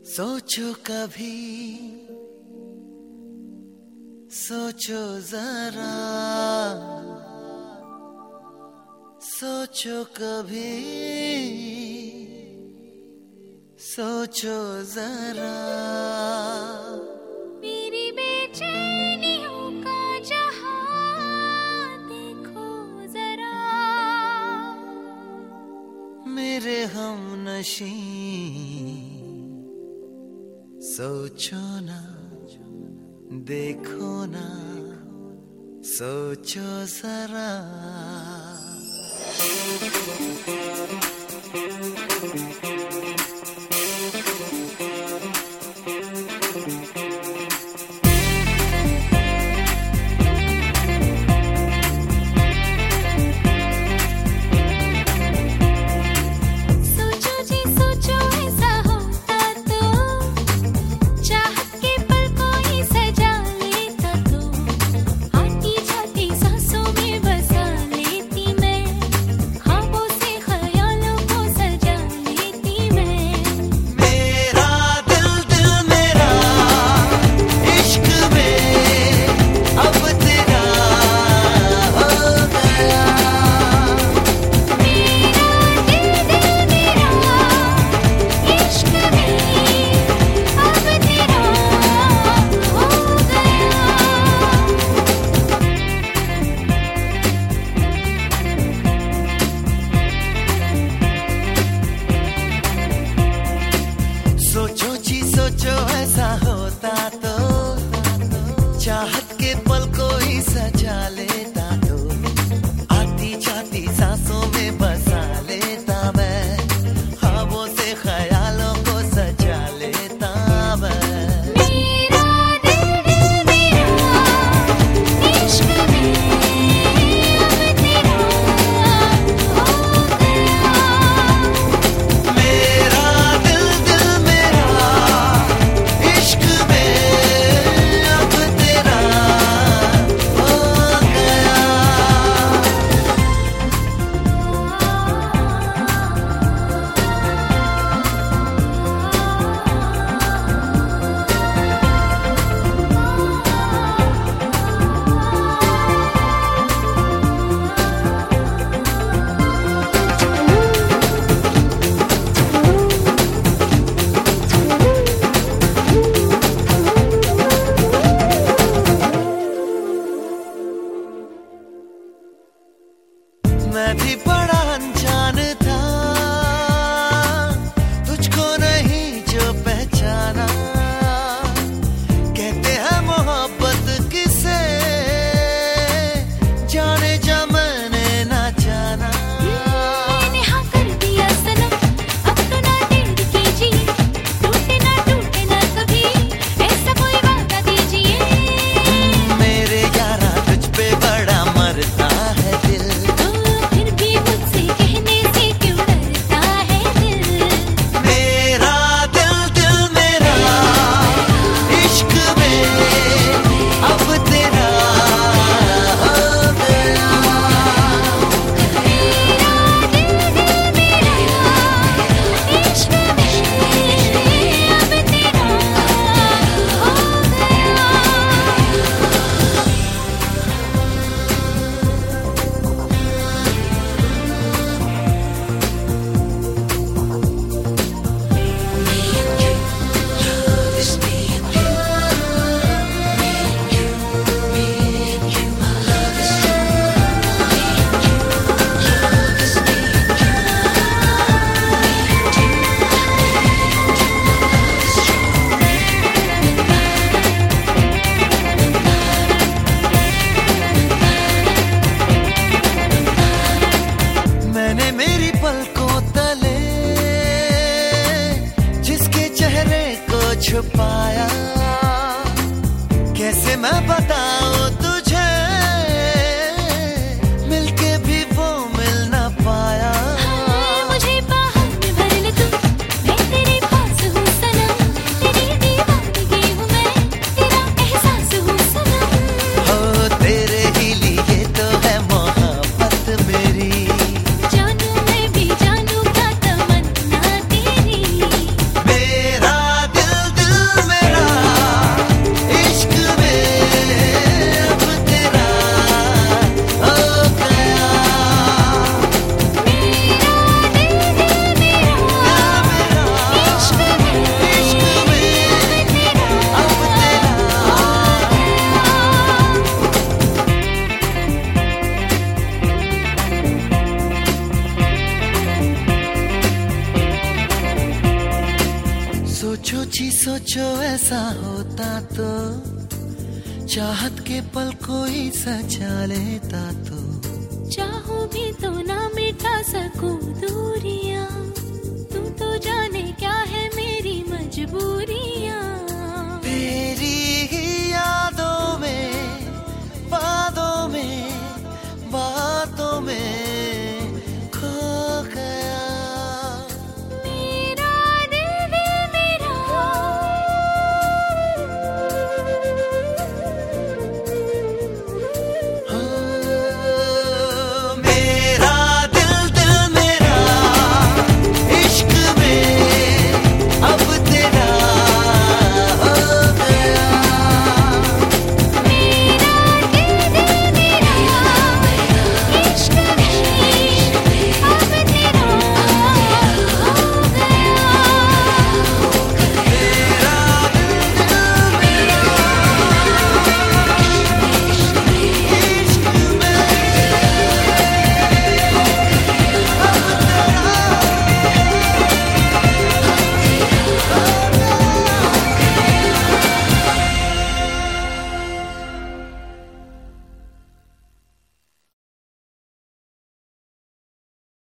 सोचो कभी, सोचो जरा, सोचो कभी, सोचो जरा। मेरी बेचैनियों का जहां देखो जरा, मेरे हमनशी सोचो ना, देखो ना, सोचो जरा। सोचो ऐसा होता तो चाहत के पल कोई सजा लेता, तो आती जाती सांसों में बसा लेता मैं, ख्वाबों से ख्यालों को सजा लेता मैं। मेरा दिल मेरा इश्क में अब तेरा हो गया। मेरा दिल मेरा इश्क में अब तेरा हो गया। मैं भी बड़ा अनजान था, तुझको नहीं जो पहचाना। कहते हैं मोहब्बत किसे, जाने जा मैंने ना जाना। मैंने हाँ कर दिया सनम, अब तो ना टेढ़ कीजिए, टूटे ना कभी, ऐसा कोई वादा दीजिए। मेरे यारा तुझ पे बड़ा मरता है दिल, फिर भी मुझसे कहने से क्यों डरता है दिल। मेरा दिल मेरा इश्क में अब तेरा हो गया। मेरा दिल मेरा इश्क में अब तेरा हो गया। मैंने मेरी पलकों तले जिसके चेहरे को छुपाया, कैसे मैं बताऊं तुझे, मिलके भी वो मिल ना पाया। मुझे बाहों में भर ले तू, मैं तेरे पास हूँ सनम, तेरी दीवानगी हूँ मैं, तेरा एहसास हूँ सनम। हो तेरे ही लिए तो है मोहब्बत मेरी, जानू मैं भी जानू क्या तमन्ना तेरी। मेरा दिल सोचो ऐसा होता तो चाहत के पल कोई सजा लेता तो चाहूं भी तो ना मिटा सकूं दूरियां।